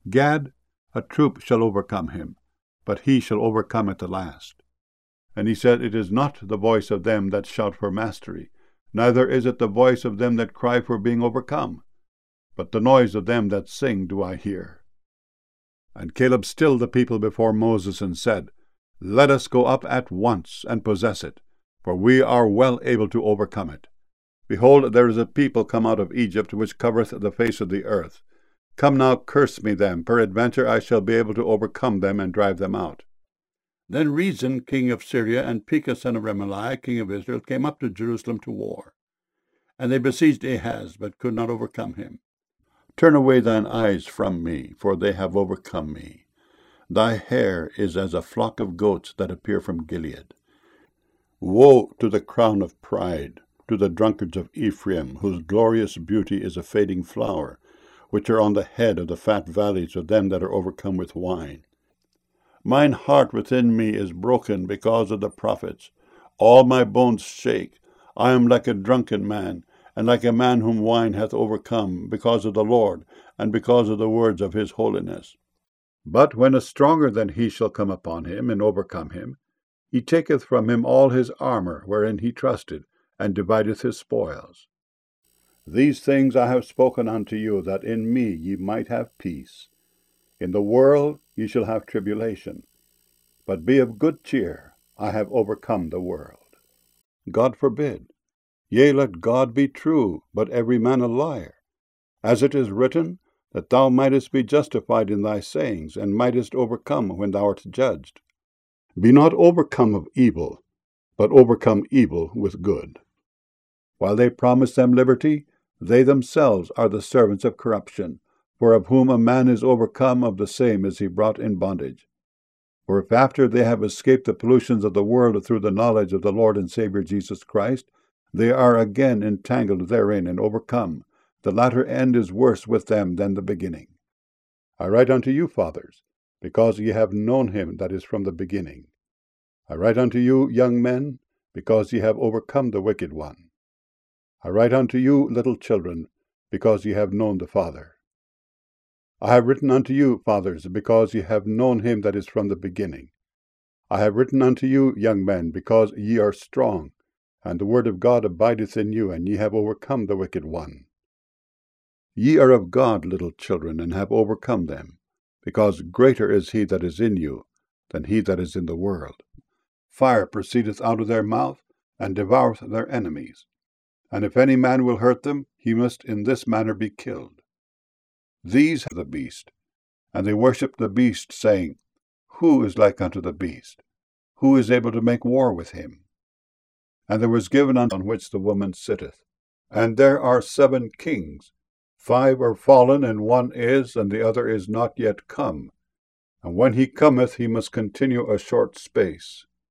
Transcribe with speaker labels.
Speaker 1: Gad, a troop shall overcome him, but he shall overcome at the last. And he said, It is not the voice of them that shout for mastery, neither is it the voice of them that cry for being overcome, but the noise of them that sing do I hear. And Caleb stilled the people before Moses, and said, Let us go up at once and possess it, for we are well able to overcome it. Behold, there is a people come out of Egypt, which covereth the face of the earth. Come now, curse me them, peradventure I shall be able to overcome them and drive them out. Then Rezin, king of Syria, and Pekah son of Remaliah, king of Israel, came up to Jerusalem to war. And they besieged Ahaz, but could not overcome him. Turn away thine eyes from me, for they have overcome me. Thy hair is as a flock of goats that appear from Gilead. Woe to the crown of pride, to the drunkards of Ephraim, whose glorious beauty is a fading flower, which are on the head of the fat valleys of them that are overcome with wine. Mine heart within me is broken because of the prophets. All my bones shake. I am like a drunken man, and like a man whom wine hath overcome, because of the Lord, and because of the words of his holiness. But when a stronger than he shall come upon him, and overcome him, he taketh from him all his armour wherein he trusted, and divideth his spoils. These things I have spoken unto you, that in me ye might have peace. In the world ye shall have tribulation, but be of good cheer, I have overcome the world. God forbid. Yea, let God be true, but every man a liar. As it is written, that thou mightest be justified in thy sayings, and mightest overcome when thou art judged. Be not overcome of evil, but overcome evil with good. While they promise them liberty, they themselves are the servants of corruption, for of whom a man is overcome, of the same is he brought in bondage. For if after they have escaped the pollutions of the world through the knowledge of the Lord and Saviour Jesus Christ, they are again entangled therein and overcome, the latter end is worse with them than the beginning. I write unto you, fathers, because ye have known him that is from the beginning. I write unto you, young men, because ye have overcome the wicked one. I write unto you, little children, because ye have known the Father. I have written unto you, fathers, because ye have known him that is from the beginning. I have written unto you, young men, because ye are strong, and the word of God abideth in you, and ye have overcome the wicked one. Ye are of God, little children, and have overcome them, because greater is he that is in you than he that is in the world. Fire proceedeth out of their mouth, and devoureth their enemies. And if any man will hurt them, he must in this manner be killed. These have the beast, and they worship the beast, saying, Who is like unto the beast? Who is able to make war with him? And there was given on which the woman sitteth. And there are 7 kings. 5 are fallen, and one is, and the other is not yet come. And when he cometh, he must continue a short space.